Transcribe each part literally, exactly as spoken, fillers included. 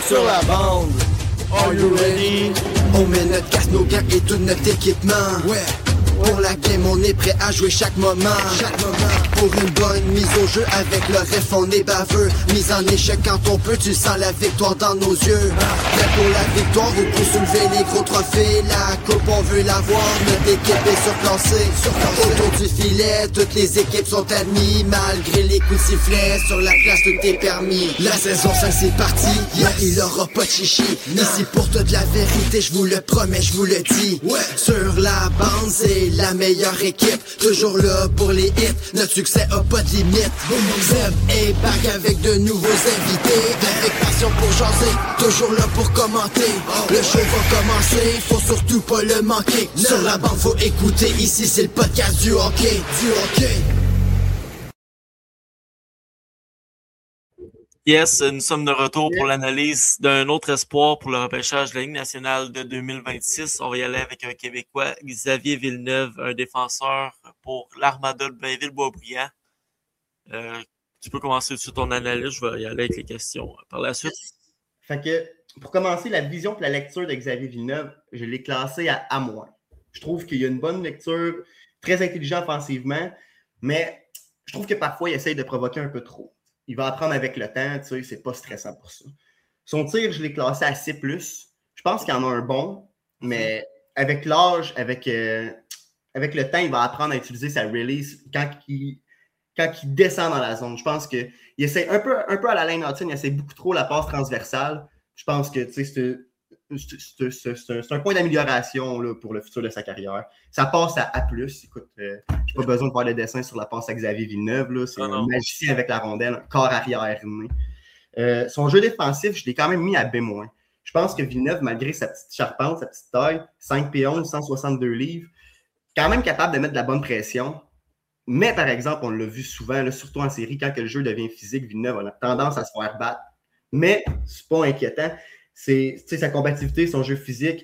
sur la bande. Are you ready? On met notre casque, nos gants et tout notre équipement. Ouais. Pour la game, on est prêt à jouer chaque moment. Chaque moment. Pour une bonne mise au jeu, avec le ref, on est baveux. Mise en échec quand on peut, tu sens la victoire dans nos yeux. Prêt pour la victoire ou pour soulever les gros trophées. La coupe, on veut l'avoir, notre équipe est surclassée. Autour du filet, toutes les équipes sont admises. Malgré les coups de sifflet, sur la glace, tout est permis. La saison cinq, c'est parti, yeah, il aura pas de chichi. Ici pour toute la vérité, je vous le promets, je vous le dis. Ouais. Sur la bande, c'est la meilleure équipe, toujours là pour les hits, notre succès a pas de limite. Zeb est back avec de nouveaux invités, avec passion pour jaser, toujours là pour commenter. Le show va commencer, faut surtout pas le manquer. Sur la bande faut écouter, ici c'est le podcast du hockey, du hockey. Yes, nous sommes de retour pour l'analyse d'un autre espoir pour le repêchage de la Ligue nationale de deux mille vingt-six. On va y aller avec un Québécois, Xavier Villeneuve, un défenseur pour l'Armada de Blainville-Boisbriand. Euh, tu peux commencer sur ton analyse, je vais y aller avec les questions par la suite. Fait que, pour commencer, la vision et la lecture de Xavier Villeneuve, je l'ai classé à A-. Je trouve qu'il y a une bonne lecture, très intelligent offensivement, mais je trouve que parfois, il essaye de provoquer un peu trop. Il va apprendre avec le temps, tu sais, c'est pas stressant pour ça. Son tir, je l'ai classé à C plus. Je pense qu'il en a un bon, mais avec l'âge, avec, euh, avec le temps, il va apprendre à utiliser sa release quand il, quand il descend dans la zone. Je pense qu'il essaie un peu, un peu à la Lane Hutton, il essaie beaucoup trop la passe transversale. Je pense que tu sais, c'est, c'est, c'est, c'est, c'est un point d'amélioration là, pour le futur de sa carrière. Ça passe à A plus. Écoute, euh, j'ai pas besoin de faire le dessin sur la passe à Xavier Villeneuve. Là. C'est ah un magicien avec la rondelle, un corps arrière né. Euh, son jeu défensif, je l'ai quand même mis à B-. Je pense que Villeneuve, malgré sa petite charpente, sa petite taille, cinq pieds onze, cent soixante-deux livres, quand même capable de mettre de la bonne pression. Mais par exemple, on l'a vu souvent, là, surtout en série, quand que le jeu devient physique, Villeneuve a tendance à se faire battre. Mais c'est pas inquiétant. C'est sa combativité, son jeu physique,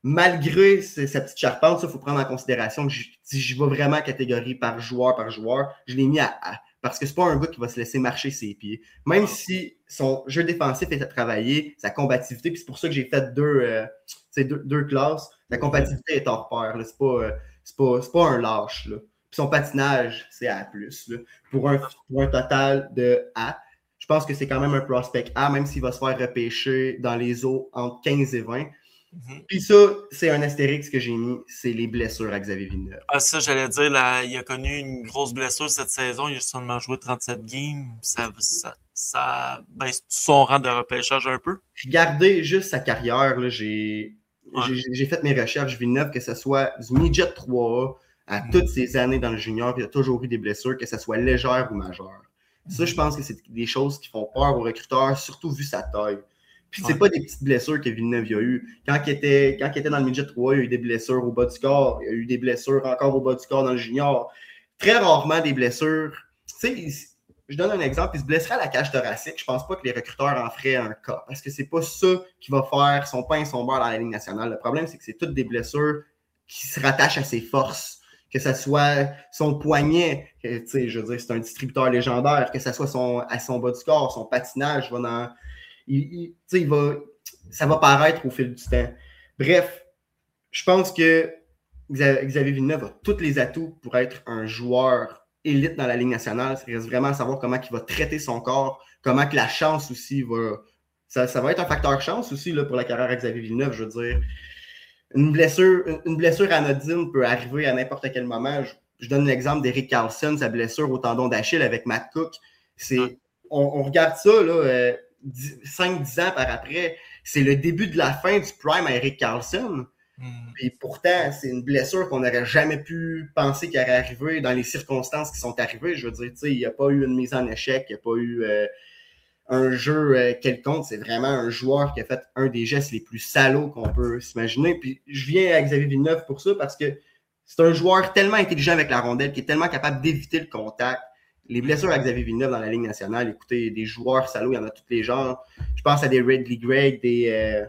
malgré sa petite charpente, ça, il faut prendre en considération que si je vais vraiment catégorie par joueur par joueur, je l'ai mis à A. Parce que c'est pas un gars qui va se laisser marcher ses pieds. Même si son jeu défensif est à travailler, sa combativité, puis c'est pour ça que j'ai fait deux, euh, deux, deux classes, sa combativité est hors pair. Là. C'est pas, euh, c'est pas, c'est pas un lâche. Là. Puis son patinage, c'est A plus. Là. Pour, un, pour un total de A. Je pense que c'est quand même un prospect A, même s'il va se faire repêcher dans les eaux entre quinze et vingt. Mm-hmm. Puis ça, c'est un astérix que j'ai mis, c'est les blessures à Xavier Villeneuve. Ah, ça, j'allais dire, là, il a connu une grosse blessure cette saison. Il a seulement joué trente-sept games. Ça, ça, ça baisse son rang de repêchage un peu. Regardez juste sa carrière. Là, j'ai, ouais. j'ai, j'ai fait mes recherches Villeneuve, que ce soit du midget trois A à mm-hmm. toutes ces années dans le junior, il a toujours eu des blessures, que ce soit légère ou majeure. Ça, je pense que c'est des choses qui font peur aux recruteurs, surtout vu sa taille. Puis, c'est ouais. pas des petites blessures que Villeneuve a eues. Quand il était, quand il était dans le midget trois, il y a eu des blessures au bas du corps. Il y a eu des blessures encore au bas du corps dans le junior. Très rarement des blessures. Tu sais, je donne un exemple. Il se blesserait à la cage thoracique. Je pense pas que les recruteurs en feraient un cas. Parce que c'est pas ça qui va faire son pain et son beurre dans la Ligue nationale. Le problème, c'est que c'est toutes des blessures qui se rattachent à ses forces. Que ce soit son poignet, tu sais, je veux dire, c'est un distributeur légendaire, que ce soit son, à son bas du corps, son patinage, va dans, il, il, il va, ça va paraître au fil du temps. Bref, je pense que Xavier Villeneuve a tous les atouts pour être un joueur élite dans la Ligue nationale. Il reste vraiment à savoir comment il va traiter son corps, comment que la chance aussi va... Ça, ça va être un facteur chance aussi là, pour la carrière de Xavier Villeneuve, je veux dire. Une blessure, une blessure anodine peut arriver à n'importe quel moment. Je, je donne l'exemple d'Eric Carlson, sa blessure au tendon d'Achille avec Matt Cook. C'est, on, on regarde ça là, euh, cinq dix ans par après. C'est le début de la fin du prime à Eric Carlson. Mm. Et pourtant, c'est une blessure qu'on n'aurait jamais pu penser qu'elle allait arriver dans les circonstances qui sont arrivées. Je veux dire, tu sais, il n'y a pas eu une mise en échec, il n'y a pas eu... Euh, un jeu euh, quelconque, c'est vraiment un joueur qui a fait un des gestes les plus salauds qu'on peut s'imaginer. Puis je viens à Xavier Villeneuve pour ça parce que c'est un joueur tellement intelligent avec la rondelle qui est tellement capable d'éviter le contact. Les blessures à Xavier Villeneuve dans la Ligue nationale, écoutez, des joueurs salauds, il y en a tous les genres. Je pense à des Ridley Gregg, des, euh,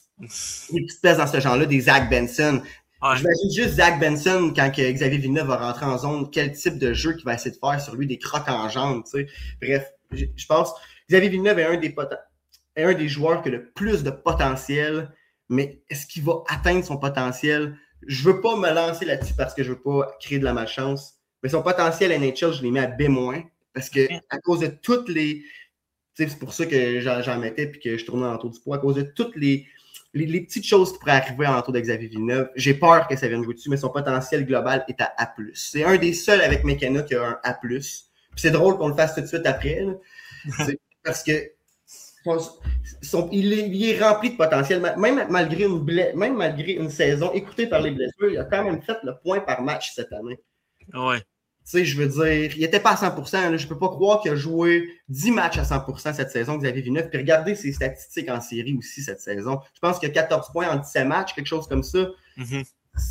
des petites pièces dans ce genre-là, des Zach Benson. Ouais. J'imagine juste Zach Benson quand que Xavier Villeneuve va rentrer en zone, quel type de jeu qu'il va essayer de faire sur lui, des crocs en jambes, tu sais. Bref, je pense... Xavier Villeneuve est un des, pot- est un des joueurs qui a le plus de potentiel, mais est-ce qu'il va atteindre son potentiel? Je ne veux pas me lancer là-dessus parce que je ne veux pas créer de la malchance, mais son potentiel N H L, je l'ai mis à B-, parce que à cause de toutes les... C'est pour ça que j'en, j'en mettais et que je tournais en tour du poids, à cause de toutes les, les, les petites choses qui pourraient arriver en tour de Xavier Villeneuve. J'ai peur que ça vienne jouer dessus, mais son potentiel global est à A plus. C'est un des seuls avec McKenna qui a un A plus. Puis c'est drôle qu'on le fasse tout de suite après, là. C'est parce que son, son, il, est, il est rempli de potentiel, même malgré une, bla... même malgré une saison écoutée par les blessures, il a quand même fait le point par match cette année. Ouais. Tu sais, je veux dire, il n'était pas à cent pour cent. Là. Je ne peux pas croire qu'il a joué dix matchs à cent pour cent cette saison, Xavier Villeneuve. Puis regardez ses statistiques en série aussi cette saison. Je pense qu'il y a quatorze points en dix-sept matchs, quelque chose comme ça. Mm-hmm.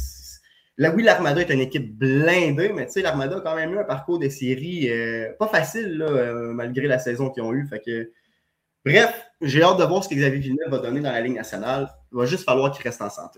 Là, oui, l'Armada est une équipe blindée, mais tu sais, l'Armada a quand même eu un parcours de série euh, pas facile, là, euh, malgré la saison qu'ils ont eue. Fait que... Bref, j'ai hâte de voir ce que Xavier Villeneuve va donner dans la Ligue nationale. Il va juste falloir qu'il reste en santé.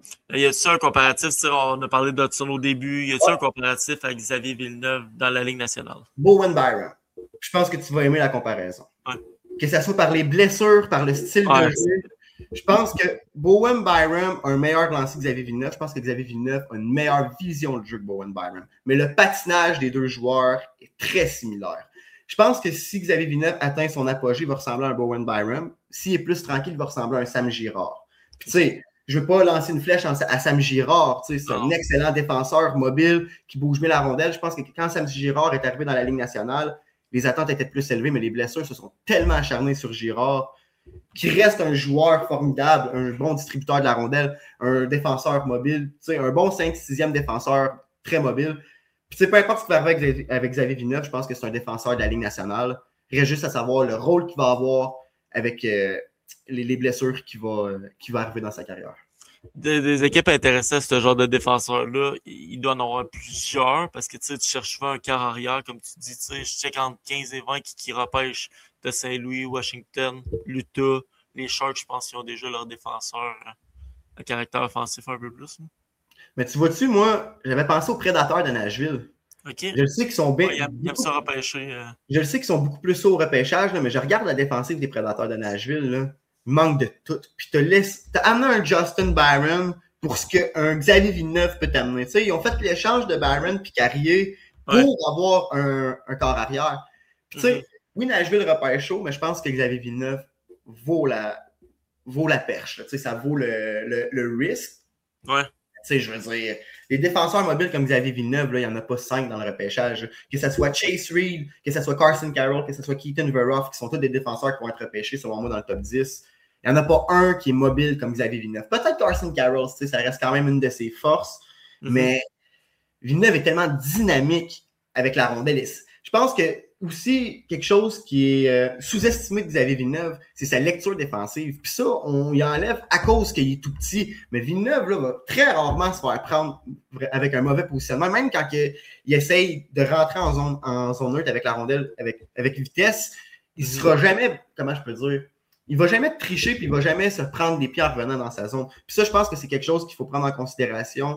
Y a-t-il un comparatif, on a parlé d'Hudson au début, y a-t-il un comparatif avec Xavier Villeneuve dans la Ligue nationale? Bowen Byram. Je pense que tu vas aimer la comparaison. Ouais. Que ce soit par les blessures, par le style ouais, de jeu. Je pense que Bowen Byram a un meilleur lancé que Xavier Villeneuve. Je pense que Xavier Villeneuve a une meilleure vision de jeu que Bowen Byram. Mais le patinage des deux joueurs est très similaire. Je pense que si Xavier Villeneuve atteint son apogée, il va ressembler à un Bowen Byram. S'il est plus tranquille, il va ressembler à un Sam Girard. Puis tu sais, je ne veux pas lancer une flèche à Sam Girard. Tu sais, c'est un excellent défenseur mobile qui bouge bien la rondelle. Je pense que quand Sam Girard est arrivé dans la Ligue nationale, les attentes étaient plus élevées, mais les blessures se sont tellement acharnées sur Girard qu'il reste un joueur formidable, un bon distributeur de la rondelle, un défenseur mobile, tu sais, un bon cinq sixième défenseur très mobile. Puis, tu sais, peu importe ce qui va arriver avec Xavier Villeneuve, je pense que c'est un défenseur de la Ligue nationale. Il reste juste à savoir le rôle qu'il va avoir avec euh, les, les blessures qui va, euh, qui va arriver dans sa carrière. Des, des équipes intéressées à ce genre de défenseur-là, il doit en avoir plusieurs parce que tu cherches un quart arrière, comme tu dis, tu sais, je check entre quinze et vingt qui, qui repêchent de Saint-Louis, Washington, l'Utah, les Sharks, je pense qu'ils ont déjà leur défenseur à caractère offensif un peu plus. Hein. Mais tu vois-tu, moi, j'avais pensé aux Prédateurs de Nashville. OK. Je le sais qu'ils sont bien. Ouais, ils aiment ça repêcher. Euh... Je le sais qu'ils sont beaucoup plus hauts au repêchage, là, mais je regarde la défensive des Prédateurs de Nashville, là. Il manque de tout. Puis tu as amené un Justin Byron pour ce qu'un Xavier Villeneuve peut t'amener. Tu sais, ils ont fait l'échange de Byron puis Carrier pour ouais. avoir un, un corps arrière. Puis tu sais, mm-hmm. oui, Nashville repêche chaud, mais je pense que Xavier Villeneuve vaut la, vaut la perche. Tu sais, ça vaut le, le, le risque. Ouais. Tu sais, je veux dire, les défenseurs mobiles comme Xavier Villeneuve, là, il n'y en a pas cinq dans le repêchage. Que ce soit Chase Reed, que ce soit Carson Carroll, que ce soit Keaton Veroff, qui sont tous des défenseurs qui vont être repêchés, selon moi, dans le top dix. Il n'y en a pas un qui est mobile comme Xavier Villeneuve. Peut-être Carson Carroll, ça reste quand même une de ses forces, mm-hmm. mais Villeneuve est tellement dynamique avec la rondelle. Je pense que aussi, quelque chose qui est euh, sous-estimé de Xavier Villeneuve, c'est sa lecture défensive. Puis ça, on y enlève à cause qu'il est tout petit. Mais Villeneuve là, va très rarement se faire prendre avec un mauvais positionnement. Même quand il, il essaye de rentrer en zone, en zone neutre avec la rondelle, avec, avec vitesse, il ne sera jamais, comment je peux dire, il va jamais tricher puis il va jamais se prendre des pieds en revenant dans sa zone. Puis ça, je pense que c'est quelque chose qu'il faut prendre en considération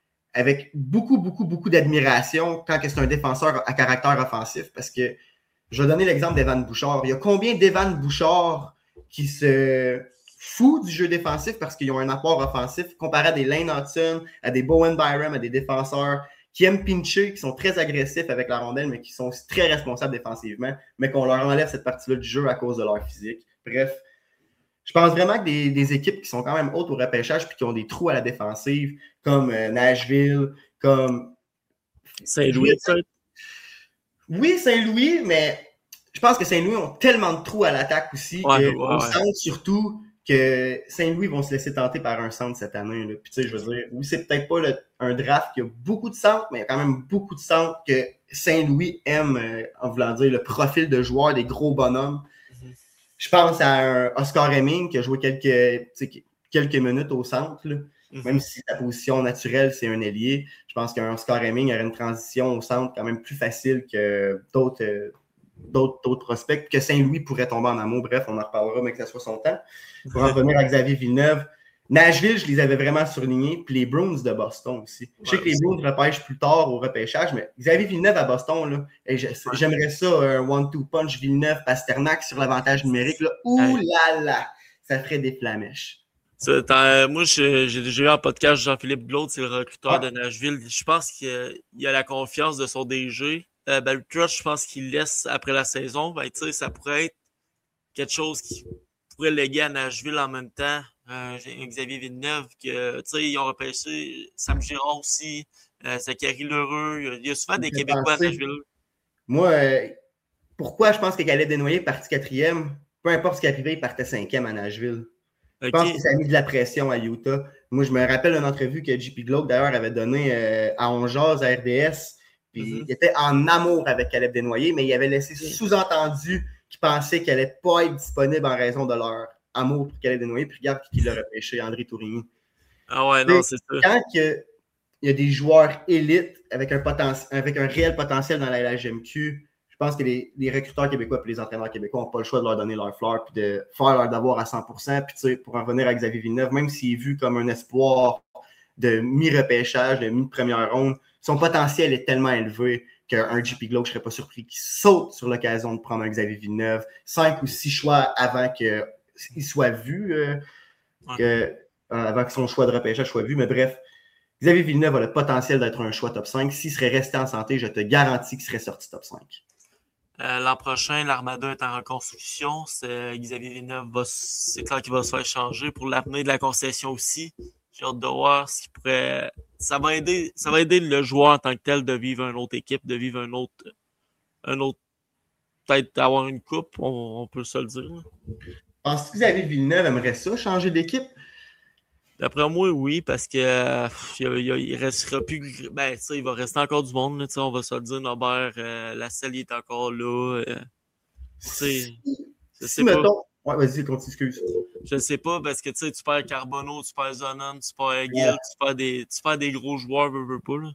avec beaucoup, beaucoup, beaucoup d'admiration quand c'est un défenseur à caractère offensif. Parce que je vais donner l'exemple d'Evan Bouchard. Il y a combien d'Evan Bouchard qui se foutent du jeu défensif parce qu'ils ont un apport offensif comparé à des Lane Hudson, à des Bowen Byram, à des défenseurs qui aiment pincher, qui sont très agressifs avec la rondelle, mais qui sont aussi très responsables défensivement, mais qu'on leur enlève cette partie-là du jeu à cause de leur physique. Bref, je pense vraiment que des, des équipes qui sont quand même hautes au repêchage puis qui ont des trous à la défensive, comme euh, Nashville, comme Saint-Louis. Oui, Saint-Louis, mais je pense que Saint-Louis ont tellement de trous à l'attaque aussi. Ouais, que ouais, on ouais. sent surtout que Saint-Louis vont se laisser tenter par un centre cette année. Là. Puis tu sais, je veux dire, oui, c'est peut-être pas le, un draft qui a beaucoup de centres, mais il y a quand même beaucoup de centres que Saint-Louis aime, euh, en voulant dire le profil de joueur des gros bonhommes. Je pense à un Oscar Hemming qui a joué quelques, quelques minutes au centre, là. Mm-hmm. Même si sa position naturelle, c'est un ailier. Je pense qu'un Oscar Hemming aurait une transition au centre quand même plus facile que d'autres, euh, d'autres, d'autres prospects, que Saint-Louis pourrait tomber en amour. Bref, on en reparlera, mais que ça soit son temps. Pour en revenir à Xavier Villeneuve, Nashville, je les avais vraiment surlignés, puis les Bruins de Boston aussi. Ouais, je sais que les Bruins repêchent plus tard au repêchage, mais Xavier Villeneuve à Boston, là, et je, ouais. j'aimerais ça, un one-two punch Villeneuve-Pasternak sur l'avantage numérique. Là. Ouh là là! Ça ferait des flamèches. Ça, moi, j'ai, j'ai déjà eu un podcast Jean-Philippe Glaude, c'est le recruteur ah. de Nashville. Je pense qu'il a, il a la confiance de son D G. Euh, ben, le trust, je pense qu'il laisse après la saison. Ben, tu sais, ça pourrait être quelque chose qui pourrait léguer à Nashville en même temps. Euh, Xavier Villeneuve, que, tu sais, ils ont repêché Sam Girard aussi, euh, Zachary Lheureux. Il y a souvent des Québécois pensé, à Nashville. Moi, euh, pourquoi je pense que Caleb Desnoyers est parti quatrième? Peu importe ce qui arrivait, il partait cinquième à Nashville. Okay. Je pense que ça a mis de la pression à Utah. Moi, je me rappelle une entrevue que J P Glaude, d'ailleurs, avait donnée euh, à On Jase, à R D S. Puis mm-hmm. il était en amour avec Caleb Desnoyers, mais il avait laissé sous-entendu qu'il pensait qu'il n'allait pas être disponible en raison de leur amour pour Caleb Desnoyers. Puis regarde qui l'a repêché, André Tourigny. Ah ouais, non, c'est ça. Quand il y a des joueurs élites avec un, poten- avec un réel potentiel dans la L H M Q, je pense que les, les recruteurs québécois et les entraîneurs québécois n'ont pas le choix de leur donner leur fleur et de faire leur devoir à cent pour cent. Puis, tu sais, pour en revenir à Xavier Villeneuve, même s'il est vu comme un espoir de mi-repêchage, de mi-première ronde, son potentiel est tellement élevé qu'un J P Glaude, je ne serais pas surpris qu'il saute sur l'occasion de prendre un Xavier Villeneuve cinq ou six choix avant qu'il soit vu, euh, ouais. que, euh, avant que son choix de repêchage soit vu. Mais bref, Xavier Villeneuve a le potentiel d'être un choix top cinq. S'il serait resté en santé, je te garantis qu'il serait sorti top cinq. Euh, l'an prochain, l'Armada est en reconstruction. C'est, Xavier Villeneuve, va, c'est clair qu'il va se faire changer pour l'avenir de la concession aussi. J'ai hâte de voir ce qui pourrait... Ça va aider, ça va aider le joueur en tant que tel de vivre une autre équipe, de vivre un autre... Un autre peut-être avoir une coupe, on, on peut se le dire. Penses-tu que Xavier Villeneuve aimerait ça, changer d'équipe? D'après moi, oui, parce que euh, il, il, il restera plus. Ben, tu sais, il va rester encore du monde, là, on va se le dire, Norbert. Euh, la selle est encore là. Euh, si, je sais si pas. Mettons... Ouais, vas-y, continue, excuse. Je ne sais pas, parce que tu sais, tu perds Carbonneau, tu perds Zonon, tu perds Gill, yeah. tu perds des, tu perds des gros joueurs, veux, veux pas, là.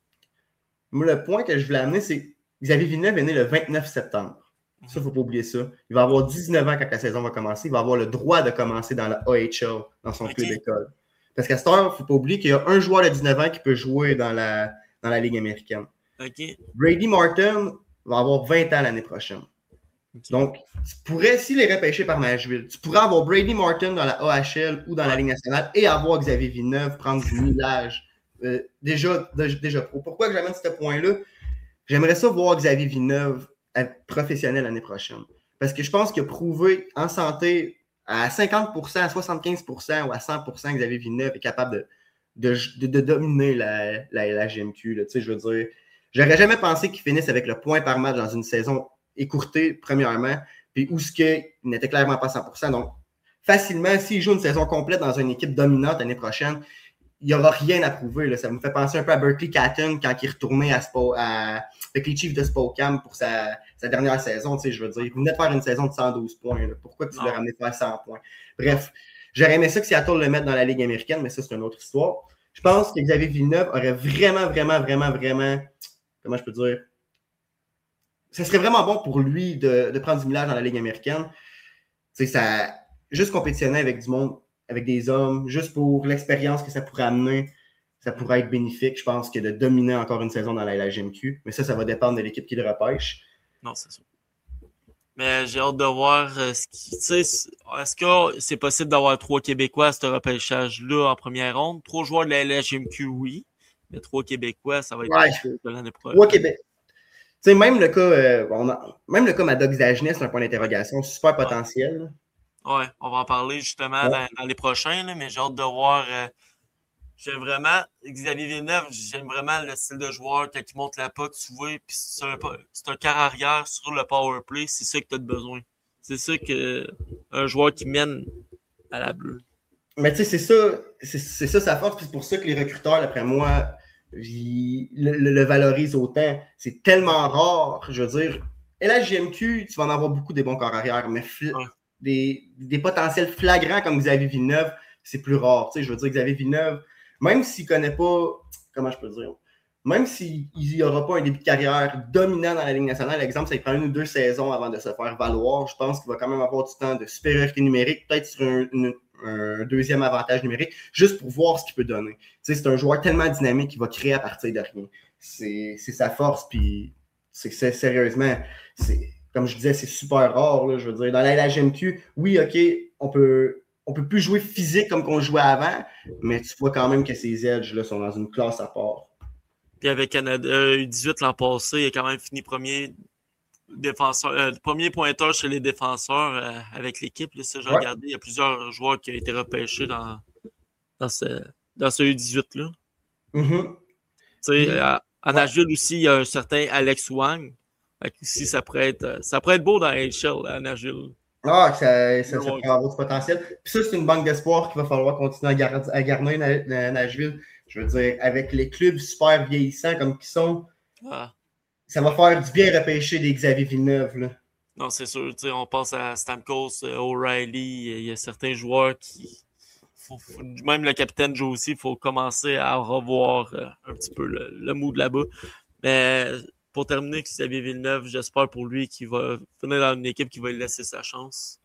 Moi, le point que je voulais amener, c'est que Xavier Villeneuve est né le vingt-neuf septembre. Ça, il ne faut pas oublier ça. Il va avoir dix-neuf ans quand la saison va commencer. Il va avoir le droit de commencer dans la A H L, dans son okay. club d'école. Parce qu'à cette heure, il ne faut pas oublier qu'il y a un joueur de dix-neuf ans qui peut jouer dans la, dans la Ligue américaine. Okay. Brady Martin va avoir vingt ans l'année prochaine. Okay. Donc, tu pourrais, s'il est repêché par Nashville, tu pourrais avoir Brady Martin dans la A H L ou dans la Ligue nationale et avoir Xavier Villeneuve prendre du millage euh, déjà, déjà pro. Pourquoi que j'amène ce point-là? J'aimerais ça voir Xavier Villeneuve être professionnel l'année prochaine. Parce que je pense qu'il a prouvé en santé à cinquante pour cent, à soixante-quinze pour cent ou à cent pour cent que Xavier Villeneuve est capable de, de, de, de dominer la, la L H M Q. Là. Tu sais, je veux dire, j'aurais jamais pensé qu'il finisse avec le point par match dans une saison écourtée, premièrement, puis où ce qu'il n'était clairement pas à cent pour cent. Donc, facilement, s'il joue une saison complète dans une équipe dominante l'année prochaine, il n'y aura rien à prouver. Là. Ça me fait penser un peu à Berkeley Catton quand il est retourné à Spo, à, avec les Chiefs de Spokane pour sa, sa dernière saison. Tu sais, je veux dire, il venait de faire une saison de cent douze points. Là. Pourquoi tu l'as ramené faire cent points? Bref, j'aurais aimé ça que Seattle le mette dans la Ligue américaine, mais ça, c'est une autre histoire. Je pense que Xavier Villeneuve aurait vraiment, vraiment, vraiment, vraiment, comment je peux dire, ça serait vraiment bon pour lui de, de prendre du millage dans la Ligue américaine. Tu sais, ça, juste compétitionner avec du monde, avec des hommes, juste pour l'expérience que ça pourrait amener, ça pourrait être bénéfique, je pense, que de dominer encore une saison dans la L H M Q. Mais ça, ça va dépendre de l'équipe qui le repêche. Non, c'est ça. Mais j'ai hâte de voir euh, ce qui. Tu sais, est-ce que c'est possible d'avoir trois Québécois à ce repêchage-là en première ronde? Trois joueurs de la L H M Q, oui. Mais trois Québécois, ça va être ouais. de l'année prochaine. Trois Québécois. Tu sais, même le cas, euh, on a, même le cas Maddox Dagenet, c'est un point d'interrogation, super potentiel. Ouais, on va en parler justement ouais. dans, dans les prochains, là, mais j'ai hâte de voir. Euh, j'aime vraiment Xavier Villeneuve, j'aime vraiment le style de joueur quand il monte la puck, tu vois, puis c'est un, c'est un quart arrière sur le power play, c'est ça que tu as besoin. C'est ça que un joueur qui mène à la bleue. Mais tu sais, c'est ça, c'est, c'est ça sa force, puis c'est pour ça que les recruteurs, d'après moi, ils, le, le, le valorisent autant. C'est tellement rare, je veux dire. L H M Q, tu vas en avoir beaucoup des bons corps arrière, mais fl- ouais. des, des potentiels flagrants comme Xavier Villeneuve, c'est plus rare. Tu sais, je veux dire, Xavier Villeneuve, même s'il ne connaît pas, comment je peux dire, même s'il n'y aura pas un début de carrière dominant dans la Ligue nationale, exemple, ça lui prend une ou deux saisons avant de se faire valoir, je pense qu'il va quand même avoir du temps de supériorité numérique, peut-être sur un, une, un deuxième avantage numérique, juste pour voir ce qu'il peut donner. Tu sais, c'est un joueur tellement dynamique qu'il va créer à partir de rien. C'est, c'est sa force, puis c'est, c'est sérieusement, c'est, comme je disais, c'est super rare. Là, je veux dire, dans la L H M Q, oui, OK, on peut, on peut plus jouer physique comme qu'on jouait avant, mais tu vois quand même que ces edges là, sont dans une classe à part. Puis avec Canada euh, U dix-huit l'an passé, il a quand même fini premier défenseur, euh, premier pointeur chez les défenseurs euh, avec l'équipe. Là, ça, j'ai Ouais. regardé, il y a plusieurs joueurs qui ont été repêchés dans, dans ce, dans ce U dix-huit-là. Mm-hmm. Tu sais, Mm-hmm. à, à Nashville aussi, il y a un certain Alex Wang. Fait que ici, ça pourrait être, ça pourrait être beau dans N H L à Nashville. Ah, ça, ça, ça Ouais. peut avoir du potentiel. Puis ça, c'est une banque d'espoir qu'il va falloir continuer à, gar- à garder à Nashville. Je veux dire, avec les clubs super vieillissants comme qu'ils sont, Ah. ça va faire du bien repêcher des Xavier Villeneuve. Là. Non, c'est sûr. On pense à Stamkos, O'Reilly. Il y a certains joueurs qui. Faut, faut, même le capitaine Josie, il faut commencer à revoir euh, un petit peu le, le mood là-bas. Mais pour terminer, Xavier Villeneuve, j'espère pour lui qu'il va finir dans une équipe qui va lui laisser sa chance.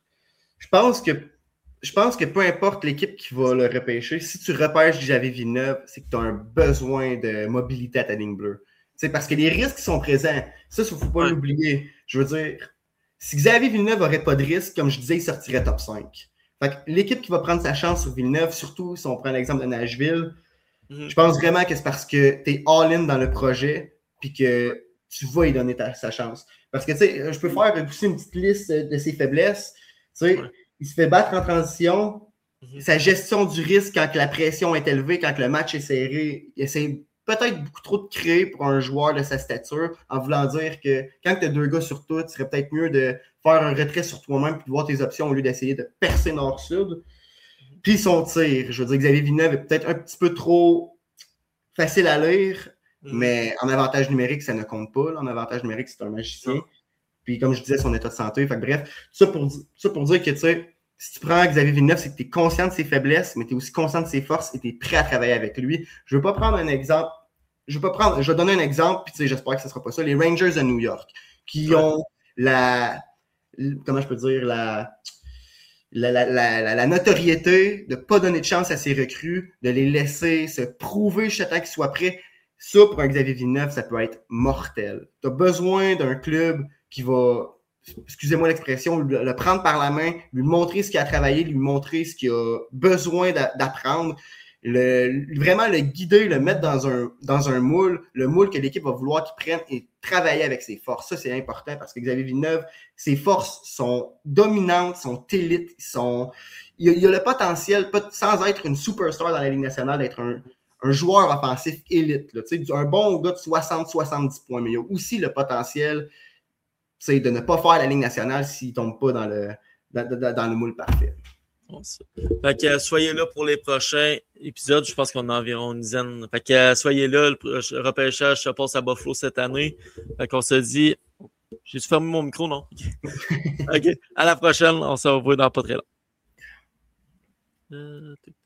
Je pense que je pense que peu importe l'équipe qui va le repêcher, si tu repêches Xavier Villeneuve, c'est que tu as un besoin de mobilité à ta ligne bleue. T'sais, parce que les risques sont présents. Ça, il ne faut pas ouais. l'oublier. Je veux dire, si Xavier Villeneuve n'aurait pas de risque, comme je disais, il sortirait top cinq. Fait que l'équipe qui va prendre sa chance sur Villeneuve, surtout si on prend l'exemple de Nashville, mm-hmm. je pense vraiment que c'est parce que tu es all-in dans le projet puis que tu vas lui donner ta, sa chance. Parce que, tu sais, je peux faire aussi une petite liste de ses faiblesses. Tu sais, ouais. il se fait battre en transition. Mm-hmm. Sa gestion du risque quand la pression est élevée, quand le match est serré, il essaie peut-être beaucoup trop de créer pour un joueur de sa stature, en voulant dire que quand tu as deux gars sur toi, il serait peut-être mieux de faire un retrait sur toi-même et de voir tes options au lieu d'essayer de percer nord-sud. Puis son tir, je veux dire, Xavier Villeneuve est peut-être un petit peu trop facile à lire, mm-hmm. mais en avantage numérique, ça ne compte pas. Là. En avantage numérique, c'est un magicien. Mm-hmm. Puis comme je disais, son état de santé. Fait que, bref, tout ça pour, tout ça pour dire que, tu sais, si tu prends Xavier Villeneuve, c'est que tu es conscient de ses faiblesses, mais tu es aussi conscient de ses forces et tu es prêt à travailler avec lui. Je ne veux pas prendre un exemple. Je vais pas prendre. Je vais donner un exemple, puis tu sais, j'espère que ce ne sera pas ça. Les Rangers de New York, qui ouais. ont la. Comment je peux dire? La. La, la, la, la notoriété de ne pas donner de chance à ses recrues, de les laisser se prouver jusqu'à temps qu'ils soient prêts. Ça, pour un Xavier Villeneuve, ça peut être mortel. Tu as besoin d'un club qui va, excusez-moi l'expression, le prendre par la main, lui montrer ce qu'il a travaillé, lui montrer ce qu'il a besoin d'apprendre, le, vraiment le guider, le mettre dans un, dans un moule, le moule que l'équipe va vouloir qu'il prenne et travailler avec ses forces. Ça, c'est important parce que Xavier Villeneuve, ses forces sont dominantes, sont élites, sont... Il, a, il a le potentiel, sans être une superstar dans la Ligue nationale, d'être un, un joueur offensif élite. Là, un bon gars de soixante à soixante-dix points, mais il a aussi le potentiel de ne pas faire la Ligue nationale s'il ne tombe pas dans le, dans, dans, dans le moule parfait. Fait que soyez là pour les prochains épisodes. Je pense qu'on a environ une dizaine. Fait que soyez là. Le repêchage se passe à Buffalo cette année. Fait qu'on se dit. J'ai-tu fermé mon micro, non? OK. À la prochaine. On se revoit dans pas très long. Euh...